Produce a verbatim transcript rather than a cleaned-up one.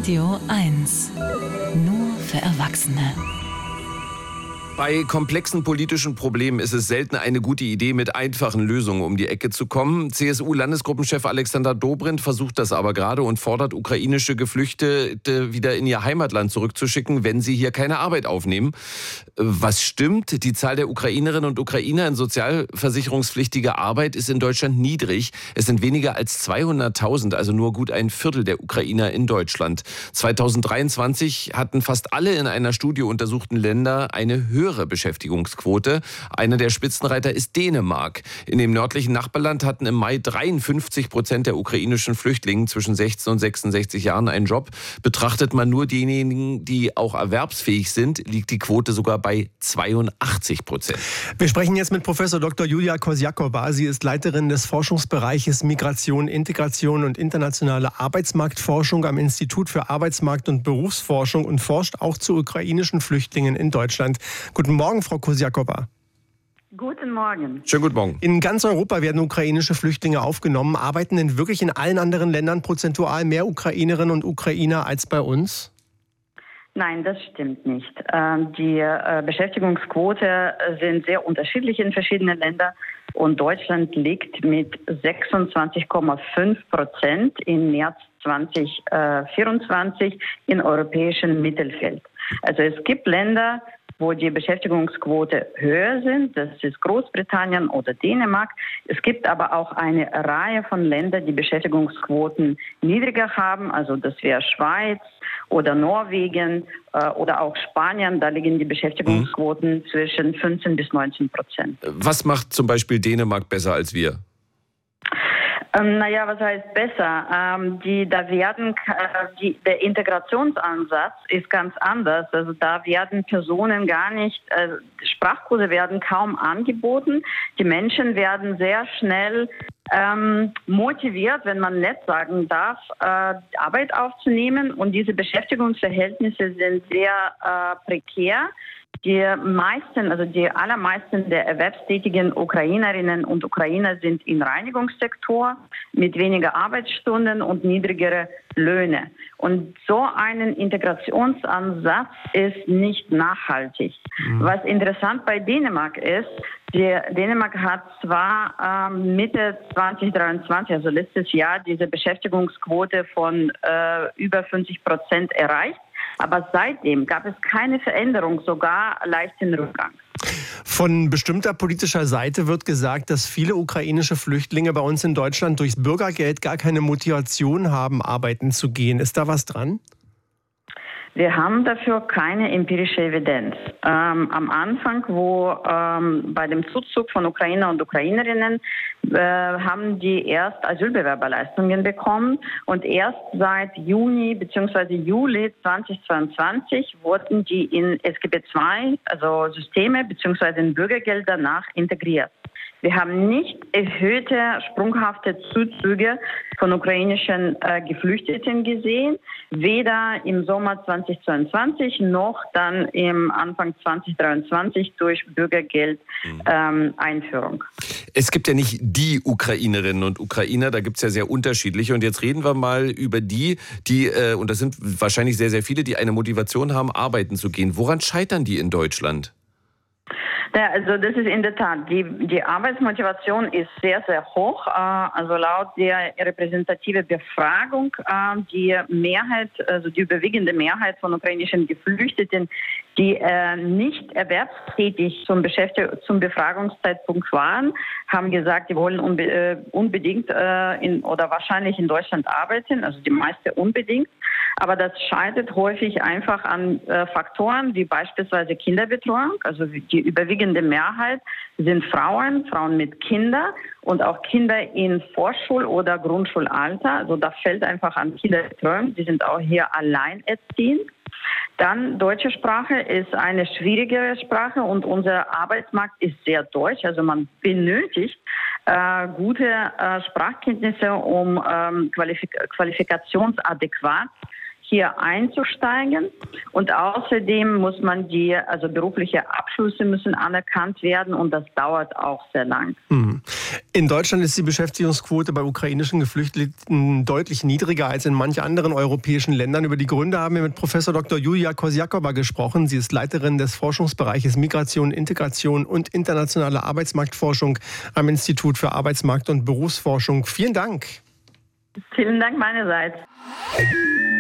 Radio eins. Nur für Erwachsene. Bei komplexen politischen Problemen ist es selten eine gute Idee, mit einfachen Lösungen um die Ecke zu kommen. C S U-Landesgruppenchef Alexander Dobrindt versucht das aber gerade und fordert ukrainische Geflüchtete wieder in ihr Heimatland zurückzuschicken, wenn sie hier keine Arbeit aufnehmen. Was stimmt? Die Zahl der Ukrainerinnen und Ukrainer in sozialversicherungspflichtiger Arbeit ist in Deutschland niedrig. Es sind weniger als zweihunderttausend, also nur gut ein Viertel der Ukrainer in Deutschland. zweitausenddreiundzwanzig hatten fast alle in einer Studie untersuchten Länder eine höhere Beschäftigungsquote. Einer der Spitzenreiter ist Dänemark. In dem nördlichen Nachbarland hatten im Mai dreiundfünfzig Prozent der ukrainischen Flüchtlinge zwischen sechzehn und sechsundsechzig Jahren einen Job. Betrachtet man nur diejenigen, die auch erwerbsfähig sind, liegt die Quote sogar bei zweiundachtzig Prozent. Wir sprechen jetzt mit Professor Doktor Julia Kosjakowa. Sie ist Leiterin des Forschungsbereiches Migration, Integration und internationale Arbeitsmarktforschung am Institut für Arbeitsmarkt- und Berufsforschung und forscht auch zu ukrainischen Flüchtlingen in Deutschland. Guten Morgen, Frau Kosjakowa. Guten Morgen. Schönen guten Morgen. In ganz Europa werden ukrainische Flüchtlinge aufgenommen. Arbeiten denn wirklich in allen anderen Ländern prozentual mehr Ukrainerinnen und Ukrainer als bei uns? Nein, das stimmt nicht. Die Beschäftigungsquote sind sehr unterschiedlich in verschiedenen Ländern und Deutschland liegt mit sechsundzwanzig Komma fünf Prozent im März zweitausendvierundzwanzig im europäischen Mittelfeld. Also es gibt Länder, wo die Beschäftigungsquote höher sind. Das ist Großbritannien oder Dänemark. Es gibt aber auch eine Reihe von Ländern, die Beschäftigungsquoten niedriger haben. Also das wäre Schweiz oder Norwegen äh, oder auch Spanien. Da liegen die Beschäftigungsquoten mhm. zwischen fünfzehn bis neunzehn Prozent. Was macht zum Beispiel Dänemark besser als wir? Ähm, naja, was heißt besser? Ähm, die, da werden, äh, die, der Integrationsansatz ist ganz anders. Also da werden Personen gar nicht, äh, Sprachkurse werden kaum angeboten. Die Menschen werden sehr schnell ähm, motiviert, wenn man nett sagen darf, äh, Arbeit aufzunehmen. Und diese Beschäftigungsverhältnisse sind sehr äh, prekär. Die meisten, also die allermeisten der erwerbstätigen Ukrainerinnen und Ukrainer sind im Reinigungssektor mit weniger Arbeitsstunden und niedrigere Löhne. Und so ein Integrationsansatz ist nicht nachhaltig. Mhm. Was interessant bei Dänemark ist, die Dänemark hat zwar ähm, Mitte zweitausenddreiundzwanzig, also letztes Jahr, diese Beschäftigungsquote von äh, über fünfzig Prozent erreicht. Aber seitdem gab es keine Veränderung, sogar leichten Rückgang. Von bestimmter politischer Seite wird gesagt, dass viele ukrainische Flüchtlinge bei uns in Deutschland durchs Bürgergeld gar keine Motivation haben, arbeiten zu gehen. Ist da was dran? Wir haben dafür keine empirische Evidenz. Ähm, am Anfang, wo ähm, bei dem Zuzug von Ukrainer und Ukrainerinnen äh, haben die erst Asylbewerberleistungen bekommen und erst seit Juni bzw. Juli zweitausendzweiundzwanzig wurden die in S G B zwei, also Systeme bzw. in Bürgergelder nach integriert. Wir haben nicht erhöhte, sprunghafte Zuzüge von ukrainischen äh, Geflüchteten gesehen, weder im Sommer zweitausendzweiundzwanzig noch dann im Anfang zweitausenddreiundzwanzig durch Bürgergeld-Einführung. Ähm, es gibt ja nicht die Ukrainerinnen und Ukrainer, da gibt es ja sehr unterschiedliche. Und jetzt reden wir mal über die, die, äh, und das sind wahrscheinlich sehr, sehr viele, die eine Motivation haben, arbeiten zu gehen. Woran scheitern die in Deutschland? Ja, also das ist in der Tat, die, die Arbeitsmotivation ist sehr, sehr hoch. Also laut der repräsentativen Befragung, die Mehrheit, also die überwiegende Mehrheit von ukrainischen Geflüchteten, die nicht erwerbstätig zum, Beschäftig- zum Befragungszeitpunkt waren, haben gesagt, die wollen unbe- unbedingt in, oder wahrscheinlich in Deutschland arbeiten, also die meisten unbedingt. Aber das scheitert häufig einfach an äh, Faktoren wie beispielsweise Kinderbetreuung. Also die überwiegende Mehrheit sind Frauen, Frauen mit Kindern und auch Kinder in Vorschul- oder Grundschulalter. Also da fällt einfach an Kinderbetreuung. Die sind auch hier alleinerziehend. Dann deutsche Sprache ist eine schwierigere Sprache und unser Arbeitsmarkt ist sehr deutsch. Also man benötigt äh, gute äh, Sprachkenntnisse, um ähm, qualifik- qualifikationsadäquat hier einzusteigen. Und außerdem muss man die, also berufliche Abschlüsse müssen anerkannt werden und das dauert auch sehr lang. Hm. In Deutschland ist die Beschäftigungsquote bei ukrainischen Geflüchteten deutlich niedriger als in manchen anderen europäischen Ländern. Über die Gründe haben wir mit Professor Doktor Julia Kosiakowa gesprochen. Sie ist Leiterin des Forschungsbereiches Migration, Integration und internationale Arbeitsmarktforschung am Institut für Arbeitsmarkt- und Berufsforschung. Vielen Dank. Vielen Dank meinerseits.